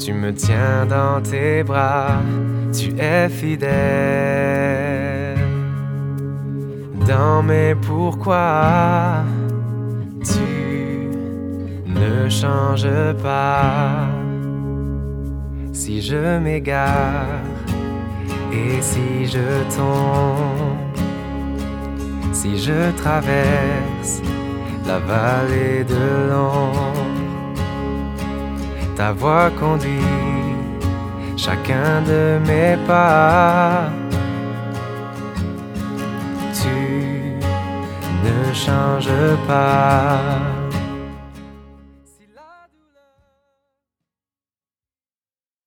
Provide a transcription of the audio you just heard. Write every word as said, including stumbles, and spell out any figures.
Tu me tiens dans tes bras, tu es fidèle. Dans mes pourquoi, tu ne changes pas. Si je m'égare et si je tombe, si je traverse la vallée de l'ombre, ta voix conduit chacun de mes pas. Tu ne changes pas.